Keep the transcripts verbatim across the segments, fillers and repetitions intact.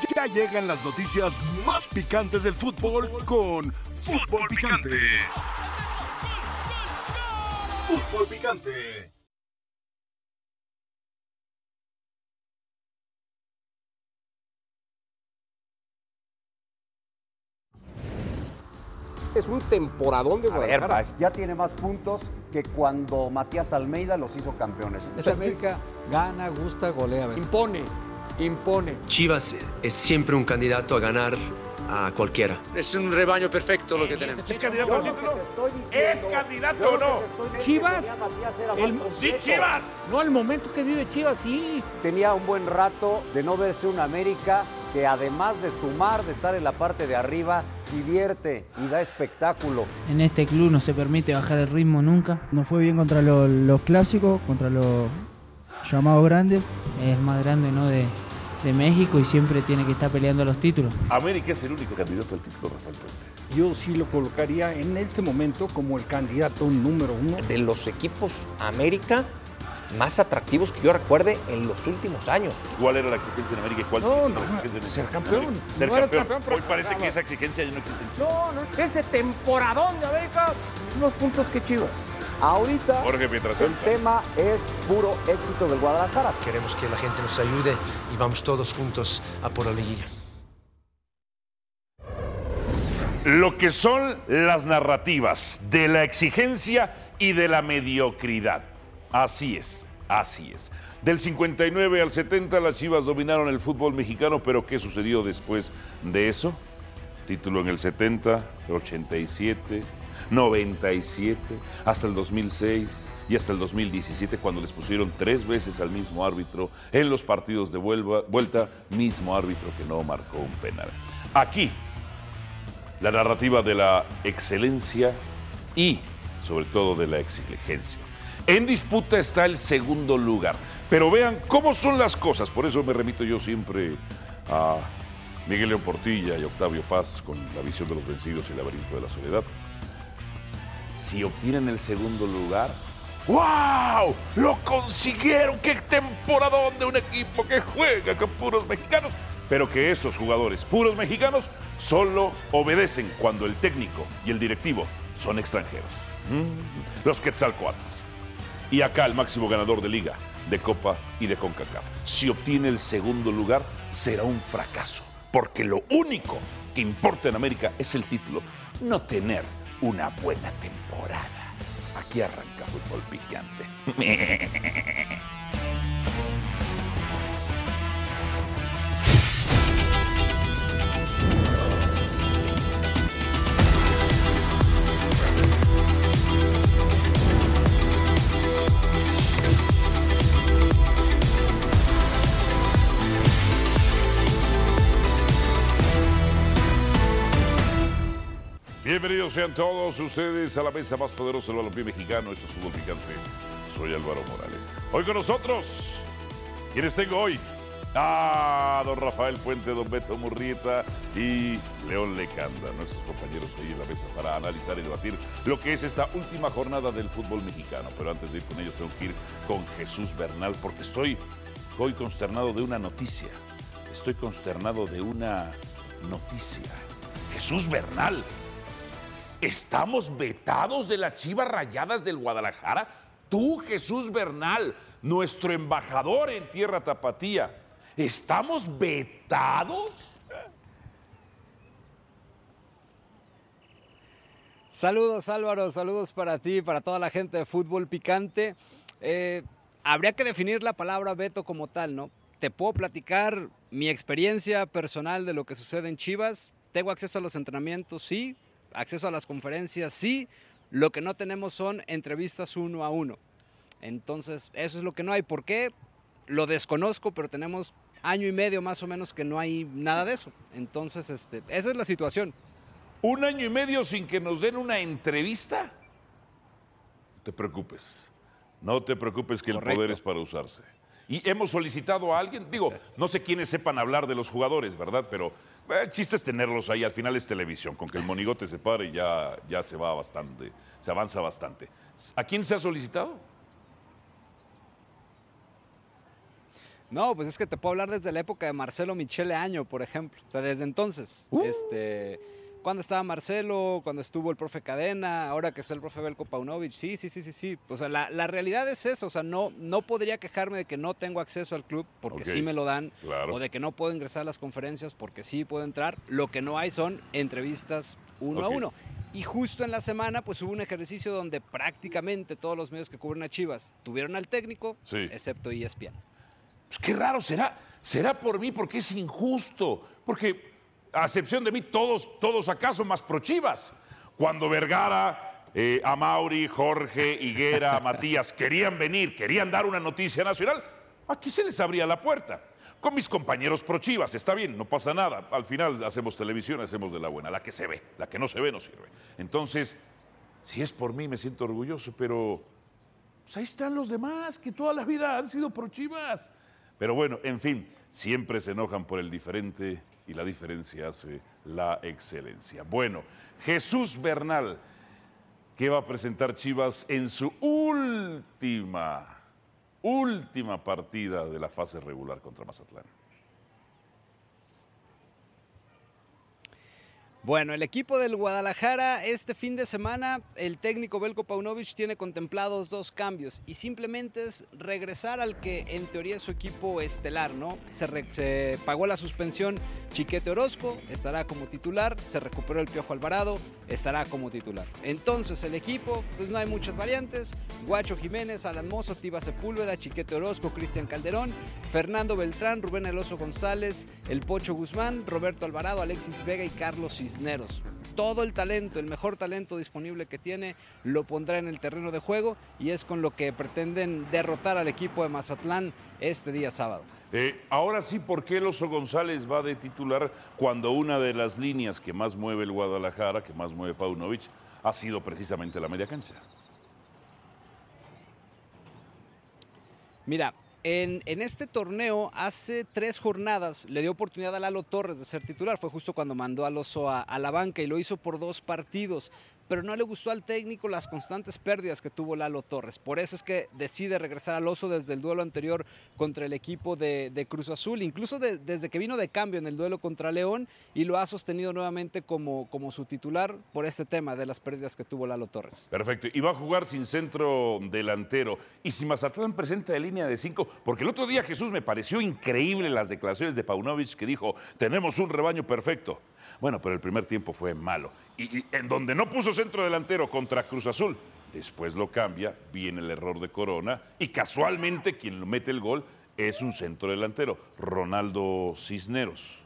Ya llegan las noticias más picantes del fútbol con Fútbol Picante. Fútbol Picante. Es un temporadón de Guadalajara. A ver, ya tiene más puntos que cuando Matías Almeida los hizo campeones. Esta América gana, gusta, golea. Impone, impone. Chivas es siempre un candidato a ganar a cualquiera. Es un rebaño perfecto lo que tenemos. ¿Es candidato al título? ¿Es candidato o no? Chivas. El, sí, Chivas. No, el momento que vive Chivas, sí. Tenía un buen rato de no verse un América que además de sumar, de estar en la parte de arriba, divierte y da espectáculo. En este club no se permite bajar el ritmo nunca. Nos fue bien contra los, los clásicos, contra los llamados grandes. Es más grande, ¿no? de, de México y siempre tiene que estar peleando los títulos. América es el único candidato al título, Rafael Puente. Yo sí lo colocaría en este momento como el candidato número uno. De los equipos América más atractivos que yo recuerde en los últimos años. ¿Cuál era la exigencia en América y cuál no, es no, la exigencia en ser campeón. Ser no campeón. campeón Hoy parece que esa exigencia ya no existe. No, no. Ese temporadón de América, los puntos que Chivas. Ahorita Jorge Pietrasanta. El tema es puro éxito del Guadalajara. Queremos que la gente nos ayude y vamos todos juntos a por la liguilla. Lo que son las narrativas de la exigencia y de la mediocridad. Así es, así es. Del cincuenta y nueve al setenta las Chivas dominaron el fútbol mexicano, pero ¿qué sucedió después de eso? Título en el setenta, ochenta y siete, noventa y siete, hasta el dos mil seis y hasta el dos mil diecisiete, cuando les pusieron tres veces al mismo árbitro en los partidos de vuelta, mismo árbitro que no marcó un penal. Aquí, la narrativa de la excelencia y, sobre todo, de la exigencia. En disputa está el segundo lugar, pero vean cómo son las cosas. Por eso me remito yo siempre a Miguel León Portilla y Octavio Paz con La visión de los vencidos y El laberinto de la soledad. Si obtienen el segundo lugar, ¡wow! ¡Lo consiguieron! ¡Qué temporadón de un equipo que juega con puros mexicanos! Pero que esos jugadores puros mexicanos solo obedecen cuando el técnico y el directivo son extranjeros. Mm, los Quetzalcóatls. Y acá el máximo ganador de Liga, de Copa y de CONCACAF. Si obtiene el segundo lugar, será un fracaso. Porque lo único que importa en América es el título, no tener una buena temporada. Aquí arranca Fútbol Picante. Bienvenidos sean todos ustedes a la mesa más poderosa del balompié mexicano. Esto es Fútbol Picante. Soy Álvaro Morales. Hoy con nosotros, ¿quiénes tengo hoy? Ah, don Rafael Puente, don Beto Murrieta y León Lecanda, nuestros compañeros hoy en la mesa para analizar y debatir lo que es esta última jornada del fútbol mexicano. Pero antes de ir con ellos tengo que ir con Jesús Bernal porque estoy hoy consternado de una noticia. Estoy consternado de una noticia. Jesús Bernal. ¿Estamos vetados de las Chivas Rayadas del Guadalajara? Tú, Jesús Bernal, nuestro embajador en tierra tapatía, ¿estamos vetados? Saludos, Álvaro, saludos para ti, para toda la gente de Fútbol Picante. Eh, habría que definir la palabra veto como tal, ¿no? Te puedo platicar mi experiencia personal de lo que sucede en Chivas. Tengo acceso a los entrenamientos, sí. Acceso a las conferencias, sí. Lo que no tenemos son entrevistas uno a uno. Entonces, eso es lo que no hay. ¿Por qué? Lo desconozco, pero tenemos año y medio más o menos que no hay nada de eso. Entonces, este, esa es la situación. ¿Un año y medio sin que nos den una entrevista? No te preocupes. No te preocupes que Correcto. El poder es para usarse. Y hemos solicitado a alguien, digo, no sé quiénes sepan hablar de los jugadores, ¿verdad? Pero el chiste es tenerlos ahí, al final es televisión, con que el monigote se pare ya, ya se va bastante, se avanza bastante. ¿A quién se ha solicitado? No, pues es que te puedo hablar desde la época de Marcelo Michele Año, por ejemplo. O sea, desde entonces. Uh. Este, cuando estaba Marcelo, cuando estuvo el profe Cadena, ahora que está el profe Veljko Paunovic. Sí, sí, sí, sí, sí. O sea, la, la realidad es eso. O sea, no, no podría quejarme de que no tengo acceso al club porque okay. sí me lo dan. Claro. O de que no puedo ingresar a las conferencias porque sí puedo entrar. Lo que no hay son entrevistas uno okay. a uno. Y justo en la semana, pues hubo un ejercicio donde prácticamente todos los medios que cubren a Chivas tuvieron al técnico, sí. excepto E S P N. Pues qué raro, será, será por mí porque es injusto. Porque, a excepción de mí, todos, todos acaso más pro Chivas. Cuando Vergara, eh, Amauri, Jorge, Higuera, Matías querían venir, querían dar una noticia nacional, aquí se les abría la puerta. Con mis compañeros pro Chivas, está bien, no pasa nada. Al final hacemos televisión, hacemos de la buena, la que se ve, la que no se ve no sirve. Entonces, si es por mí me siento orgulloso, pero pues ahí están los demás que toda la vida han sido pro Chivas. Pero bueno, en fin, siempre se enojan por el diferente y la diferencia hace la excelencia. Bueno, Jesús Bernal, que va a presentar Chivas en su última... última partida de la fase regular contra Mazatlán. Bueno, el equipo del Guadalajara este fin de semana, el técnico Veljko Paunovic tiene contemplados dos cambios y simplemente es regresar al que en teoría es su equipo estelar, ¿no? Se, re, se pagó la suspensión Chiquete Orozco, estará como titular, se recuperó el Piojo Alvarado, estará como titular. Entonces el equipo, pues no hay muchas variantes, Guacho Jiménez, Alan Mozo, Tiba Sepúlveda, Chiquete Orozco, Cristian Calderón, Fernando Beltrán, Rubén El Oso González, El Pocho Guzmán, Roberto Alvarado, Alexis Vega y Carlos Cisneros. Todo el talento, el mejor talento disponible que tiene, lo pondrá en el terreno de juego y es con lo que pretenden derrotar al equipo de Mazatlán este día sábado. Eh, ahora sí, ¿por qué el Oso González va de titular cuando una de las líneas que más mueve el Guadalajara, que más mueve Paunovic, ha sido precisamente la media cancha? Mira, En, en este torneo, hace tres jornadas, le dio oportunidad a Lalo Torres de ser titular. Fue justo cuando mandó al Oso a, a la banca y lo hizo por dos partidos. Pero no le gustó al técnico las constantes pérdidas que tuvo Lalo Torres. Por eso es que decide regresar al Oso desde el duelo anterior contra el equipo de, de Cruz Azul. Incluso de, desde que vino de cambio en el duelo contra León y lo ha sostenido nuevamente como, como su titular por este tema de las pérdidas que tuvo Lalo Torres. Perfecto. Y va a jugar sin centro delantero. Y si Mazatlán presenta de línea de cinco, porque el otro día, Jesús, me pareció increíble las declaraciones de Paunovic que dijo, tenemos un rebaño perfecto. Bueno, pero el primer tiempo fue malo. Y, y en donde no puso centro delantero contra Cruz Azul, después lo cambia, viene el error de Corona y casualmente quien lo mete el gol es un centro delantero, Ronaldo Cisneros.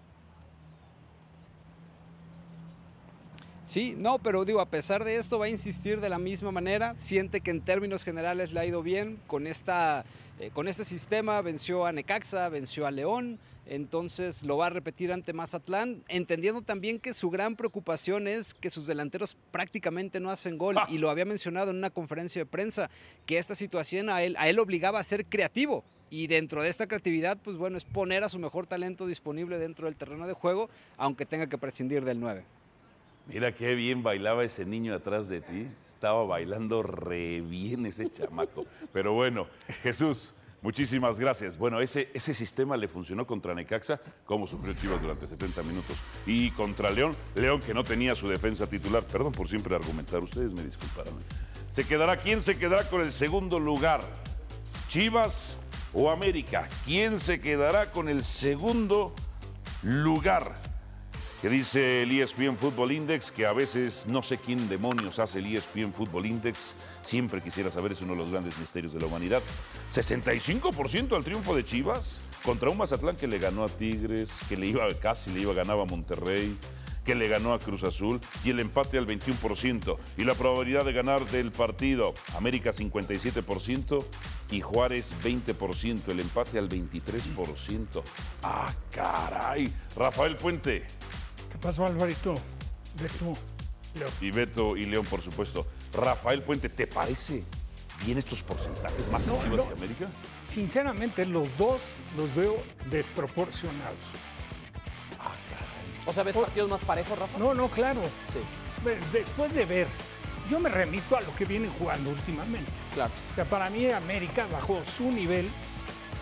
Sí, no, pero digo, a pesar de esto va a insistir de la misma manera, siente que en términos generales le ha ido bien con, esta, eh, con este sistema, venció a Necaxa, venció a León, entonces lo va a repetir ante Mazatlán, entendiendo también que su gran preocupación es que sus delanteros prácticamente no hacen gol, ¡ah! Y lo había mencionado en una conferencia de prensa, que esta situación a él, a él obligaba a ser creativo. Y dentro de esta creatividad, pues bueno, es poner a su mejor talento disponible dentro del terreno de juego, aunque tenga que prescindir del nueve. Mira qué bien bailaba ese niño atrás de ti. Estaba bailando re bien ese chamaco. Pero bueno, Jesús, muchísimas gracias. Bueno, ese, ese sistema le funcionó contra Necaxa, como sufrió Chivas durante setenta minutos. Y contra León, León que no tenía su defensa titular. Perdón por siempre argumentar, ustedes me disculparán. ¿Se quedará? ¿Quién se quedará con el segundo lugar? ¿Chivas o América? ¿Quién se quedará con el segundo lugar? Que dice el E S P N Football Index, que a veces no sé quién demonios hace el E S P N Football Index, siempre quisiera saber, es uno de los grandes misterios de la humanidad. sesenta y cinco por ciento al triunfo de Chivas contra un Mazatlán que le ganó a Tigres, que le iba casi le iba a ganar a Monterrey, que le ganó a Cruz Azul, y el empate al veintiuno por ciento. Y la probabilidad de ganar del partido, América cincuenta y siete por ciento y Juárez veinte por ciento, el empate al veintitrés por ciento. ¡Ah, caray! Rafael Puente. ¿Qué pasó, Alvarito? Beto, León. Y Beto y León, por supuesto. Rafael Puente, ¿te parece bien estos porcentajes más altos no, no. de América? Sinceramente, los dos los veo desproporcionados. Ah, caray. O sea, ¿ves partidos más parejos, Rafa? No, no, claro. Sí. Después de ver, yo me remito a lo que vienen jugando últimamente. Claro. O sea, para mí América bajó su nivel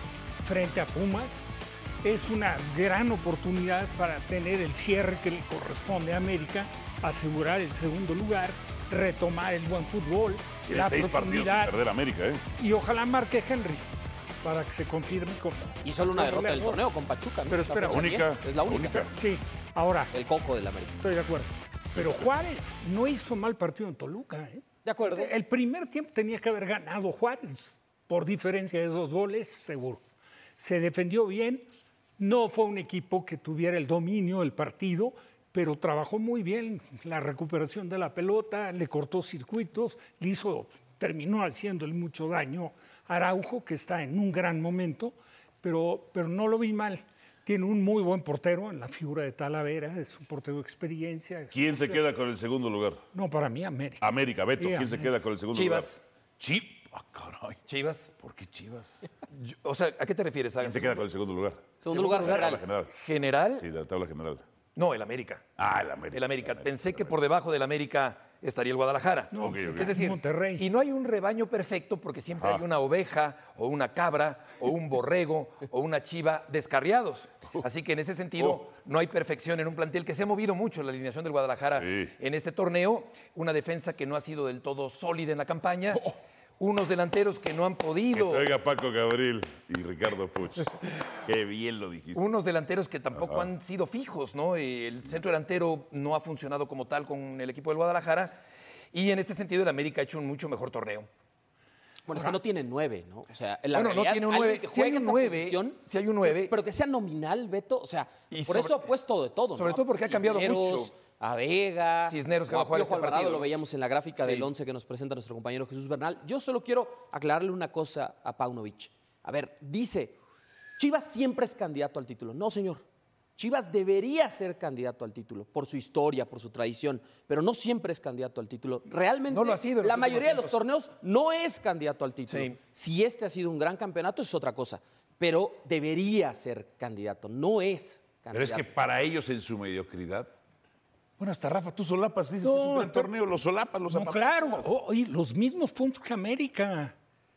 frente a Pumas. Es una gran oportunidad para tener el cierre que le corresponde a América, asegurar el segundo lugar, retomar el buen fútbol, Tiene la seis partidos sin profundidad perder América, ¿eh? y ojalá marque Henry para que se confirme como... Y solo una derrota del goleador. torneo con Pachuca, ¿no? Pero La espera, fecha única, diez, es la única. única. Sí, ahora, El coco del América. estoy de acuerdo. Pero Juárez no hizo mal partido en Toluca, ¿eh? De acuerdo. El primer tiempo tenía que haber ganado Juárez, por diferencia de dos goles, seguro. Se defendió bien, no fue un equipo que tuviera el dominio del partido, pero trabajó muy bien la recuperación de la pelota, le cortó circuitos, le hizo, terminó haciéndole mucho daño a Araujo, que está en un gran momento, pero, pero no lo vi mal. Tiene un muy buen portero en la figura de Talavera, es un portero de experiencia. ¿Quién se queda con el segundo lugar? No, para mí, América. América, Beto. Sí, ¿Quién se América. queda con el segundo Chivas. lugar? Chivas. Ah, caray. Chivas. ¿Por qué Chivas? Yo- o sea, ¿a qué te refieres? ¿Quién se queda con el segundo lugar? Segundo lugar, La tabla general. general. ¿General? Sí, la tabla general. No, el América. Ah, el América. El América. Pensé que por debajo del América estaría el Guadalajara. No, Ok, ok. Es decir, Monterrey. y no hay un rebaño perfecto porque siempre Ah. hay una oveja o una cabra o un borrego o una chiva descarriados. Así que en ese sentido Oh. no hay perfección en un plantel que se ha movido mucho la alineación del Guadalajara Sí. en este torneo. Una defensa que no ha sido del todo sólida en la campaña. Oh. Unos delanteros que no han Que podido. te oiga Paco Gabriel y Ricardo Puch. Qué bien lo dijiste. Unos delanteros que tampoco Ajá. han sido fijos, ¿no? El centro delantero no ha funcionado como tal con el equipo del Guadalajara. Y en este sentido, el América ha hecho un mucho mejor torneo. Bueno, es que no tiene nueve, ¿no? O sea, en la Bueno, no realidad, tiene un alguien nueve. que Si hay juegue un esa nueve, posición, si hay un nueve. Pero que sea nominal, Beto. O sea, Y por sobre- eso ha puesto de todo, sobre ¿no? todo porque ha cambiado Cisneros, mucho. A Vega, Cisneros que va a o jugar Piojo este Alvarado, partido, lo ¿no? veíamos en la gráfica Sí. del once que nos presenta nuestro compañero Jesús Bernal. Yo solo quiero aclararle una cosa a Paunovic. A ver, dice, Chivas siempre es candidato al título. No, señor. Chivas debería ser candidato al título por su historia, por su tradición, pero no siempre es candidato al título. Realmente, No lo ha sido en la los mayoría de últimos los torneos no es candidato al título. Sí. Si este ha sido un gran campeonato, es otra cosa, pero debería ser candidato, no es candidato. Pero es que para ellos en su mediocridad. Bueno, hasta Rafa, tú solapas, dices que es un No, gran pero- torneo, los solapas, los No, apapachas. claro, o- y los mismos puntos que América.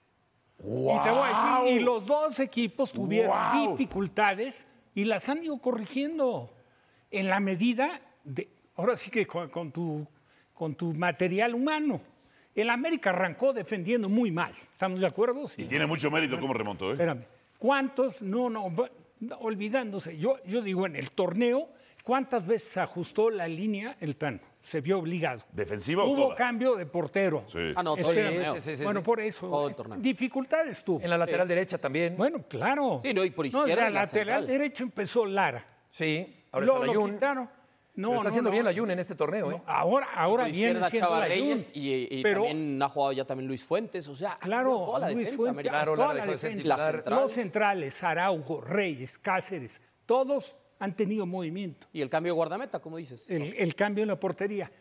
Y te voy a decir, y los dos equipos tuvieron ¡Guau! dificultades y las han ido corrigiendo en la medida de, ahora sí que con, con tu, con tu material humano. El América arrancó defendiendo muy mal, ¿estamos de acuerdo? Sí. Y tiene mucho mérito cómo remontó, ¿eh? Espérame, ¿cuántos? No, no, va- no, olvidándose. Yo, yo digo, en el torneo, ¿cuántas veces ajustó la línea el Tano? Se vio obligado. ¿Defensiva o Hubo toda? cambio de portero. Sí. Ah, no, todo el Espérame. torneo. Sí, sí, sí, bueno, sí. por eso. Todo el torneo. Dificultades tuvo. En la lateral derecha también. Bueno, claro. Sí, no, y por No, izquierda la en la lateral central. derecho empezó Lara. Sí, ahora Luego está lo Layún. quitaron. No, Pero está no, haciendo no. bien Layún en este torneo, No, ¿eh? ahora ahora Por viene izquierda siendo Chava Layún, Reyes y, y pero también ha jugado ya también Luis Fuentes. O sea, ha claro, cambiado toda la Luis defensa Fuentes, americana. Claro, toda Lara la dejó de ser defensa. La titular. central. Los centrales, Araujo, Reyes, Cáceres, todos han tenido movimiento. Y el cambio de guardameta, como dices. El, el cambio en la portería.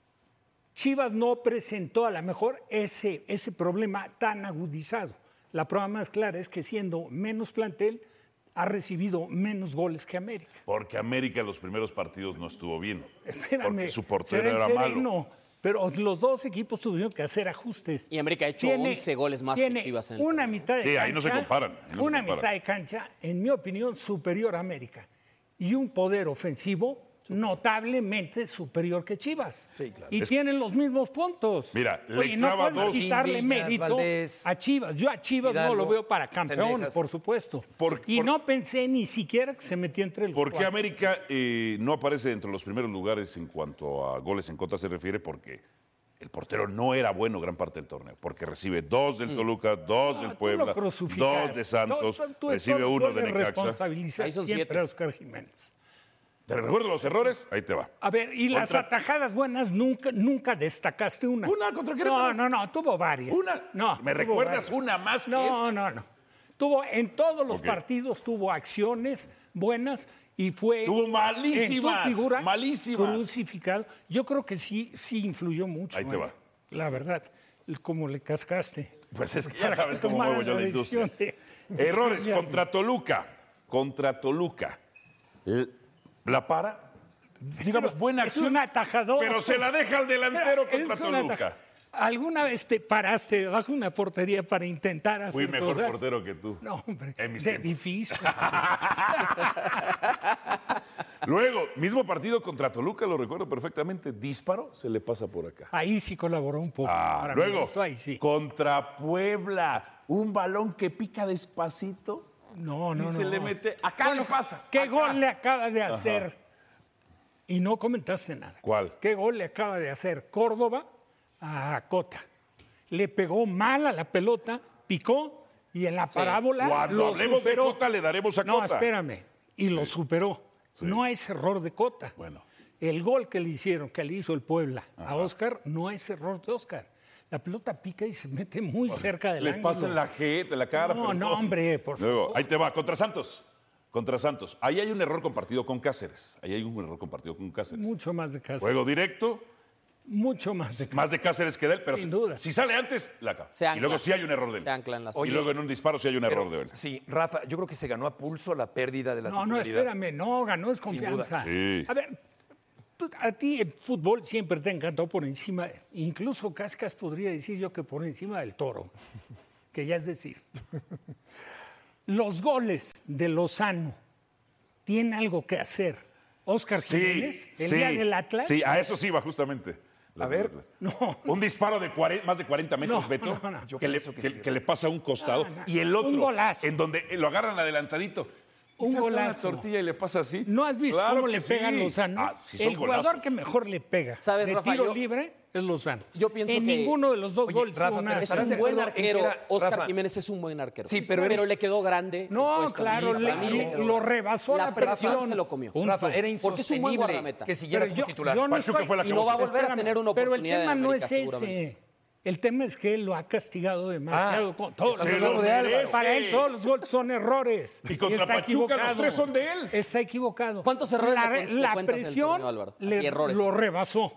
Chivas no presentó a lo mejor ese, ese problema tan agudizado. La prueba más clara es que siendo menos plantel, ha recibido menos goles que América. Porque América en los primeros partidos no estuvo bien. Espérame, Porque su portero será el era malo. sereno, pero los dos equipos tuvieron que hacer ajustes. Y América ha hecho Tiene- once goles más que tiene Chivas en el una torneo. mitad de Sí, cancha, ahí no se comparan, ahí no se una comparan. mitad de cancha, en mi opinión, superior a América. Y un poder ofensivo notablemente superior que Chivas. Y Es- tienen los mismos puntos. Mira, le Oye, no clava puedes dos. quitarle Viñas, mérito Valdés, a Chivas. Yo a Chivas no Hidalgo, lo veo para campeón, Cendejas. por supuesto. Por- y por- no pensé ni siquiera que se metía entre los ¿Por qué cuatro. América eh, no aparece entre los primeros lugares en cuanto a goles en contra se refiere? Porque el portero no era bueno gran parte del torneo. Porque recibe dos del Toluca, dos No, del tú Puebla, lo crucificas. dos de Santos, Tú- tú- tú recibe solo uno de sueles Necaxa. responsabilizar Ahí son siempre siete. a Oscar Jiménez. ¿Te recuerdo los errores? Ahí te va. A ver, y las Contra- atajadas buenas nunca, nunca destacaste una. ¿Una contra No, Querétaro? no, no, tuvo varias. ¿Una? No. ¿Me tuvo recuerdas varias. una más que No, esa? no, no. Tuvo, en todos los Ok. partidos tuvo acciones buenas y fue. Tuvo malísimas, en tu figura, malísimas. Crucificado. Yo creo que sí, sí influyó mucho. Ahí te eh, va. La verdad, el- como le cascaste. Pues es que ya Para sabes que cómo tomara muevo yo la la industria. decisión de- Errores Mira, contra Toluca. Contra Toluca. L- La para. Digamos, buena es acción. un atajador. Pero se la deja al delantero Mira, contra es un Toluca. ataja- ¿Alguna vez te paraste bajo una portería para intentar hacer Fui mejor cosas? portero que tú. No, hombre, En mis de tiempos. difícil. Luego, mismo partido contra Toluca, lo recuerdo perfectamente. Disparo, se le pasa por acá. Ahí sí colaboró un poco. Ah, Para mi luego, gusto, ahí sí. contra Puebla, un balón que pica despacito. No, no, y no. se le mete. Acá Bueno, le pasa. ¿Qué acá. gol le acaba de Ajá. hacer? Y no comentaste nada. ¿Cuál? ¿Qué gol le acaba de hacer Córdoba a Cota? Le pegó mal a la pelota, picó y en la Sí. parábola Cuando lo hablemos de superó. Cota, le daremos a no, Cota. espérame. Y lo superó. Sí. No es error de Cota. Bueno. El gol que le hicieron, que le hizo el Puebla a Oscar, no es error de Oscar. La pelota pica y se mete muy cerca del Le ángulo. pasa en la jeta, en la cara. No, pero no, hombre, por Luego, favor. ahí te va, contra Santos. Contra Santos. Ahí hay un error compartido con Cáceres. Ahí hay un error compartido con Cáceres. Mucho más de Cáceres. Juego directo, Mucho más de más de Cáceres que de él, pero Sin si, duda. si sale antes, la acaba. Se Y ancla. luego sí hay un error de él. Se ancla en las- Y Oye, luego en un disparo sí hay un error Pero, de él. sí, Rafa, yo creo que se ganó a pulso la pérdida de la No, no, titularidad. espérame, no, ganó es confianza. Sí. A ver, tú- a ti el fútbol siempre te encantó por encima, incluso Cascas podría decir yo que por encima del Toro, que ya es decir. Los goles de Lozano tienen algo que hacer. Oscar Sí, Jiménez, el sí, día del Atlas. Sí, a eso sí va justamente. Las A ver, del Atlas. No. Un disparo de cuarenta, más de cuarenta metros, No, Beto, no, no. Yo que, le, pienso que que- sí, que le pasa a un costado. No, no. Y el Un otro, golazo. en donde lo agarran adelantadito. y Un saca una golazo. tortilla y le pasa así. ¿No has visto Claro cómo que le pega sí. Lozano? Ah, sí, son el jugador golazos. que mejor le pega ¿Sabes, de Rafa? tiro Yo- libre es Lozano. Yo pienso en que- ninguno de los dos Oye, goles Rafa, fue una pero Es ¿Estarás un de buen acuerdo en que arquero. era- Oscar Rafa? Jiménez es un buen arquero. Sí, pero era- le quedó grande. No, Cuesta. claro, Sí, le- para mí le- quedó- lo rebasó la presión presión. se lo comió. Punto. Rafa, era Porque es un buen insostenible guardameta. que siguiera Pero como yo- titular. yo no Pachuca estoy- fue la que Y no va a volver a Espérame, tener una pero el oportunidad tema en no América, es ese. seguramente. El tema es que él lo ha castigado demasiado. Ah, con todos se los lo goles de Álvaro. merece. Para él todos los goles son errores. Y contra está Pachuca equivocado. los tres son de él. Está equivocado. ¿Cuántos errores La, le cu- le la cuentas en el presión torneo, Álvaro? le- Así, errores. lo rebasó.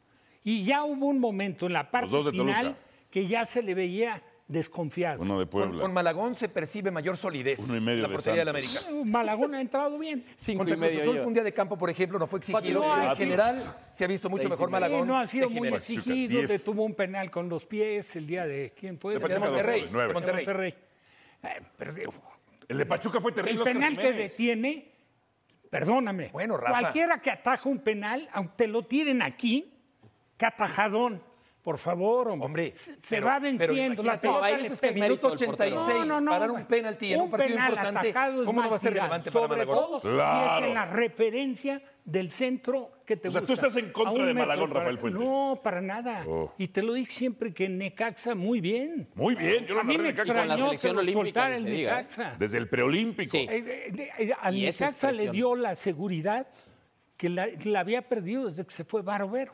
Y ya hubo un momento en la parte dos de final Toluca. que ya se le veía desconfiado. Uno de Con, Puebla. con Malagón se percibe mayor solidez Uno y medio en la de portería de la Santos. América. Malagón ha entrado bien. Cinco Contra y Cruz medio Azul yo. fue un día de campo, por ejemplo, no fue exigido. Cuatro, pero en así. general se ha visto mucho Seis y mejor medio. Malagón. no ha sido que muy Jiménez. exigido, diez. le tuvo un penal con los pies el día de ¿quién fue? De De Pachuca, Monterrey, nueve. de Monterrey. Monterrey. Eh, pero, eh, El de Pachuca fue el terrible. Oscar penal que Jiménez. detiene, perdóname, Bueno, Rafa. cualquiera que ataja un penal, aunque te lo tiren aquí, que atajadón. Por favor, hombre. Hombre, se se pero- va pero venciendo. La imagínate, pelota no, hay le veces que es pega. mérito Minuto del portero. ochenta y seis, No, no, no, parar hombre. un penalti en un partido penal importante, atajado es ¿cómo no va a ser martiral, relevante para sobre Malagón? todo si Claro. es en la referencia del centro que te O sea, gusta. tú estás en contra A un de metro Malagón, para- Rafael Puente. No, para nada. Oh. Y te lo dije siempre que Necaxa muy bien. Muy bien, yo lo A mí narré me en Necaxa. Con la extrañó selección que lo olímpica, soltara ni el se diga, ¿eh? Necaxa. Desde el preolímpico. Sí. Eh, eh, eh, Al Y esa Necaxa le expresión. dio la seguridad que la, la había perdido desde que se fue Barovero.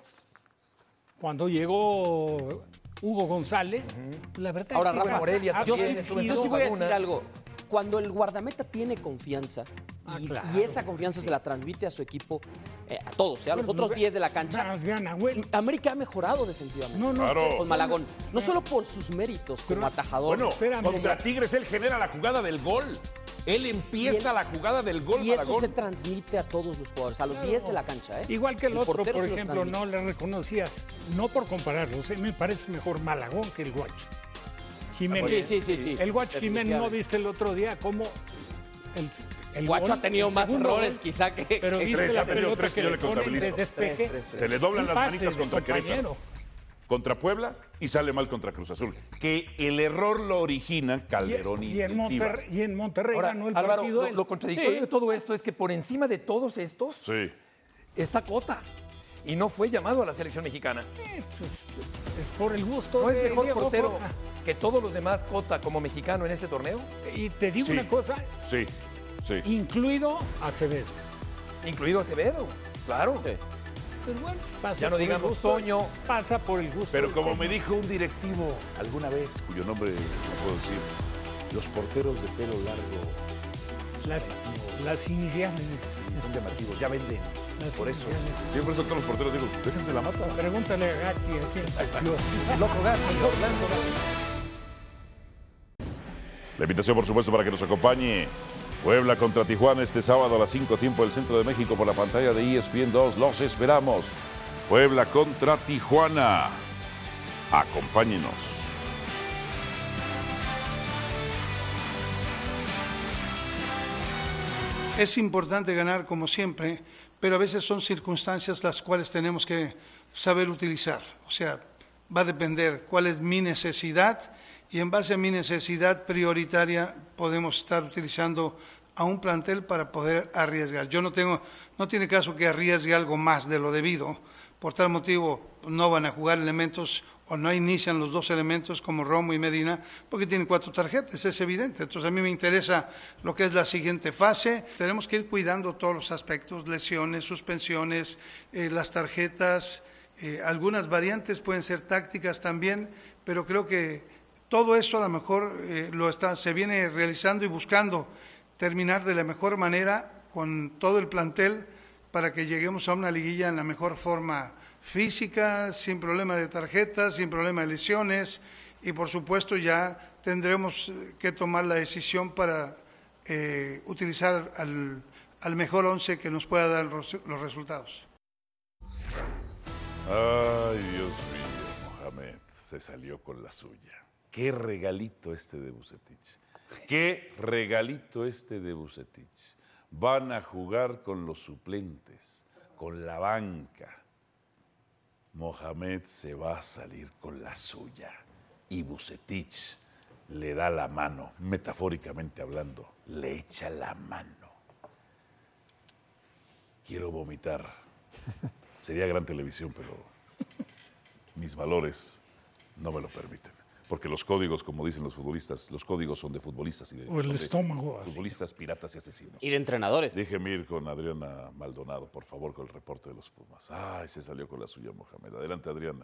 Cuando llegó Hugo González, la verdad Ahora, es que Rafa, Morelia ha yo sí, también perdido. estuvo en yo sí voy a decir Laguna. algo. Cuando el guardameta tiene confianza Ah, y, claro. y esa confianza se la transmite a su equipo, eh, a todos, ¿eh? a los Bueno, otros pues, diez de la cancha, Más bien, Nahuel. América ha mejorado defensivamente. No, no, Claro. Con Malagón. No solo por sus méritos como atajador. Bueno, Espérame. contra Tigres él genera la jugada del gol. Él empieza Y él- la jugada del gol, y eso Malagón. se transmite a todos los jugadores, a los diez de la cancha. ¿eh? Igual que el, otro, portero por se los ejemplo, transmite. no le reconocías, no por compararlos, eh, me parece mejor Malagón que el Guacho. Jiménez. Sí, sí, sí, sí. El Guacho Jiménez, ¿no Definitivamente. viste el otro día cómo el, el Guacho gol, ha tenido el más segundo errores gol, quizá que... Pero que- viste Tres, la ha tenido pelota tres que yo le le ponen de contabilizo. despeje. Tres, tres, tres. Se le doblan Un las pase manitas de contra compañero. Querétaro. Contra Puebla y sale mal contra Cruz Azul. Que el error lo origina Calderón y, Y en, Tiva. Monterrey, y en Monterrey Ahora, ganó el Álvaro, partido. lo, él. lo contradictorio Sí. de todo esto es que por encima de todos estos Sí. está Cota. Y no fue llamado a la selección mexicana. Eh, pues, es por el gusto ¿No es de mejor Diego portero Coca. que todos los demás Cota como mexicano en este torneo? Y te digo Sí. una cosa, Sí, sí. incluido Acevedo. Incluido Acevedo, claro. Pues bueno, pasa Ya no por el digamos gusto, Toño. Pasa por el gusto. Pero del como técnico. me dijo un directivo alguna vez, cuyo nombre no puedo decir, los porteros de pelo largo Las, las iniciales. son llamativos, ya venden. Las Por eso. iniciales. Siempre son todos los porteros, digo, déjense la mata. Pregúntale a Gatti. así. Loco Gatti, Orlando Gatti. La invitación, por supuesto, para que nos acompañe Puebla contra Tijuana este sábado a las cinco, tiempo del Centro de México, por la pantalla de E S P N dos. Los esperamos. Puebla contra Tijuana. Acompáñenos. Es importante ganar como siempre, pero a veces son circunstancias las cuales tenemos que saber utilizar. O sea, va a depender cuál es mi necesidad y en base a mi necesidad prioritaria podemos estar utilizando a un plantel para poder arriesgar. Yo no tengo, no tiene caso que arriesgue algo más de lo debido. Por tal motivo no van a jugar elementos o no inician los dos elementos como Romo y Medina porque tienen cuatro tarjetas, es evidente. Entonces a mí me interesa lo que es la siguiente fase. Tenemos que ir cuidando todos los aspectos, lesiones, suspensiones, eh, las tarjetas, eh, algunas variantes pueden ser tácticas también, pero creo que todo eso a lo mejor eh, lo está, se viene realizando y buscando terminar de la mejor manera con todo el plantel para que lleguemos a una liguilla en la mejor forma física, sin problema de tarjetas, sin problema de lesiones y por supuesto ya tendremos que tomar la decisión para eh, utilizar al, al mejor once que nos pueda dar los, los resultados. Ay, Dios mío, Mohamed se salió con la suya. Qué regalito este de Vucetich. Qué regalito este de Vucetich. Van a jugar con los suplentes, con la banca. Mohamed se va a salir con la suya y Vucetich le da la mano, metafóricamente hablando, le echa la mano. Quiero vomitar. Sería gran televisión, pero mis valores no me lo permiten. Porque los códigos, como dicen los futbolistas, los códigos son de futbolistas y de, o el estómago, de futbolistas, piratas y asesinos. Y de entrenadores. Déjeme ir con Adriana Maldonado, por favor, con el reporte de los Pumas. Ay, se salió con la suya Mohamed. Adelante, Adriana.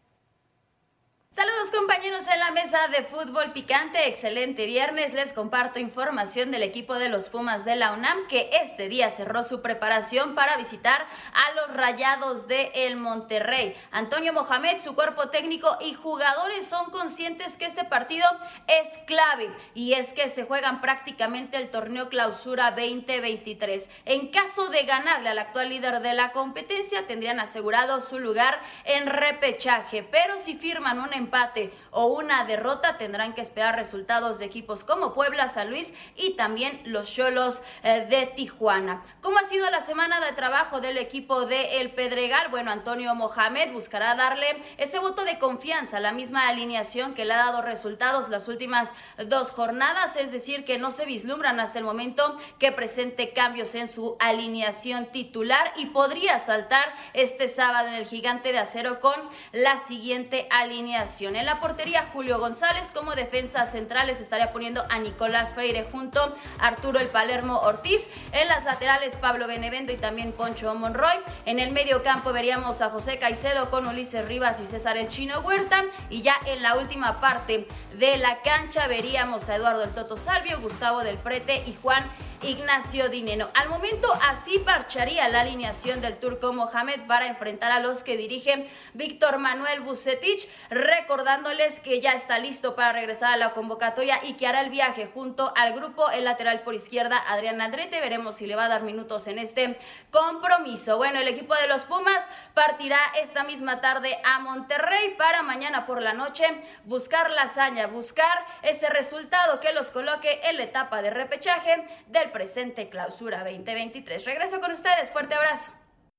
Saludos compañeros en la mesa de Fútbol Picante, excelente viernes, les comparto información del equipo de los Pumas de la UNAM que este día cerró su preparación para visitar a los Rayados de el Monterrey. Antonio Mohamed, su cuerpo técnico y jugadores son conscientes que este partido es clave y es que se juegan prácticamente el torneo Clausura veinte veintitrés. En caso de ganarle al actual líder de la competencia tendrían asegurado su lugar en repechaje, pero si firman una empate o una derrota tendrán que esperar resultados de equipos como Puebla, San Luis y también los Xolos eh, de Tijuana. ¿Cómo ha sido la semana de trabajo del equipo de El Pedregal? Bueno, Antonio Mohamed buscará darle ese voto de confianza a la misma alineación que le ha dado resultados las últimas dos jornadas, es decir, que no se vislumbran hasta el momento que presente cambios en su alineación titular y podría saltar este sábado en el Gigante de Acero con la siguiente alineación. En la portería, Julio González. Como defensa central se estaría poniendo a Nicolás Freire junto a Arturo El Palermo Ortiz. En las laterales, Pablo Benevendo y también Poncho Monroy. En el medio campo veríamos a José Caicedo con Ulises Rivas y César El Chino Huerta. Y ya en la última parte de la cancha veríamos a Eduardo El Toto Salvio, Gustavo Del Prete y Juan Ignacio Dineno. Al momento así parcharía la alineación del turco Mohamed para enfrentar a los que dirige Víctor Manuel Vucetich, recordándoles que ya está listo para regresar a la convocatoria y que hará el viaje junto al grupo. El lateral por izquierda, Adrián Aldrete, veremos si le va a dar minutos en este compromiso. Bueno, el equipo de los Pumas partirá esta misma tarde a Monterrey para mañana por la noche buscar la hazaña, buscar ese resultado que los coloque en la etapa de repechaje del presente Clausura veinte veintitrés. Regreso con ustedes, fuerte abrazo.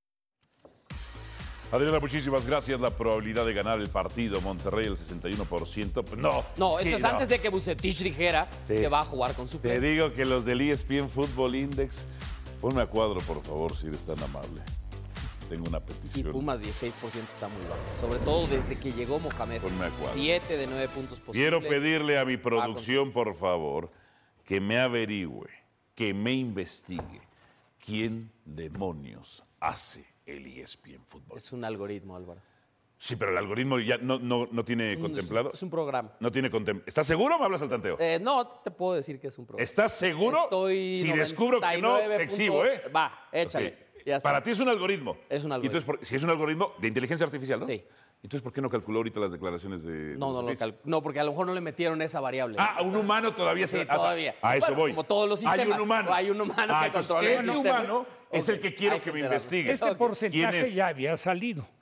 Adriana, muchísimas gracias. La probabilidad de ganar el partido Monterrey el sesenta y uno por ciento. No, no, es eso que es no. antes de que Vucetich dijera te, que va a jugar con su Te plan. Digo que los del E S P N Football Index, ponme a cuadro, por favor, si eres tan amable. Tengo una petición. Y Pumas dieciséis por ciento está muy bajo. Sobre todo desde que llegó Mohamed. Ponme a cuadro. siete de nueve puntos posibles. Quiero pedirle a mi producción, por favor, que me averigüe, que me investigue quién demonios hace el E S P N Fútbol. Es un algoritmo, Álvaro. Sí, pero el algoritmo ya no, no, no tiene es un, contemplado. Es un programa. No tiene contem- ¿Estás seguro o me hablas al tanteo? Eh, no, te puedo decir que es un programa. ¿Estás seguro? Estoy si descubro que no, te exhibo, ¿eh? Va, échale. Okay. Ya está. Para ti es un algoritmo. Es un algoritmo. Entonces, por, si es un algoritmo de inteligencia artificial, ¿no? Sí. Entonces, ¿por qué no calculó ahorita las declaraciones de... No, no, no, cal- no, porque a lo mejor no le metieron esa variable. Ah, a un humano todavía sí, se... todavía. A eso bueno, voy. Como todos los sistemas. Hay un humano. Hay un humano ah, que controla ese humano es okay. el que quiero que, que me investigue. Este porcentaje ya había salido.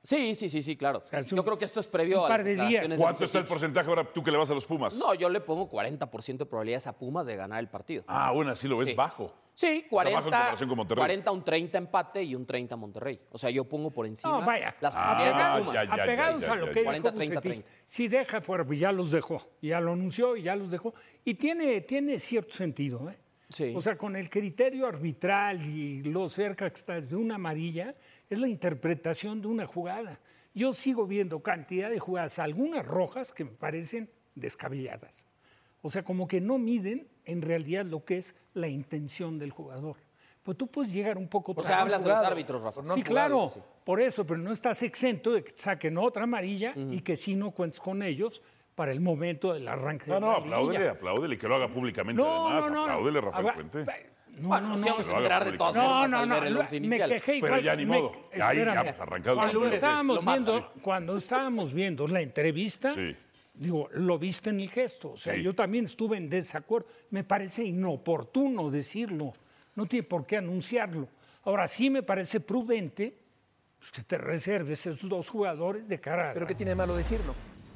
Sí, sí, sí, sí, claro. O sea, es un- yo creo que esto es previo un a par las de días. declaraciones de ¿Cuánto está el Bucetich. porcentaje ahora tú que le vas a los Pumas? No, yo le pongo cuarenta por ciento de probabilidades a Pumas de ganar el partido. Ah, aún así lo ves Sí. bajo. Sí, O sea, bajo en cuarenta, comparación con Monterrey. cuarenta, un treinta empate y un treinta Monterrey. O sea, yo pongo por encima No, vaya, las Ah, probabilidades apegados, de Pumas. ya, ya, apegados ya, a ya, lo ya. que cuarenta, dijo treinta, Bucetich. treinta. Si deja fuera, pues ya los dejó, ya lo anunció y ya los dejó. Y tiene, tiene cierto sentido, ¿eh? Sí. O sea, con el criterio arbitral y lo cerca que estás de una amarilla, es la interpretación de una jugada. Yo sigo viendo cantidad de jugadas, algunas rojas que me parecen descabelladas. O sea, como que no miden en realidad lo que es la intención del jugador. Pues tú puedes llegar un poco... O sea, tarde. hablas de los árbitros, Rafa. Sí, claro, por eso, pero no estás exento de que te saquen otra amarilla y que sí no cuentes con ellos para el momento del arranque No, de no, la apláudele, liguilla. apláudele, que lo haga públicamente No, además. no, no, no. Apláudele, Rafael Haga- Puente. No, Bueno, no, sí no. vamos a Lo haga enterar de todas No, formas no, al no, ver el lo- once me inicial. quejé Pero igual, ya ni me- modo. Ahí ya, espérame. pues, arrancado el Cuando partido. estábamos Lo mata. viendo, cuando estábamos viendo la entrevista, Sí. digo, lo viste en el gesto. O sea, Sí. yo también estuve en desacuerdo. Me parece inoportuno decirlo. No tiene por qué anunciarlo. Ahora sí me parece prudente pues, que te reserves esos dos jugadores de cara a... ¿Pero qué tiene de malo decirlo?